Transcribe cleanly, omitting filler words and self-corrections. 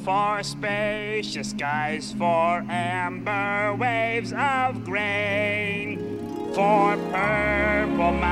for spacious skies, for amber waves of grain, for purple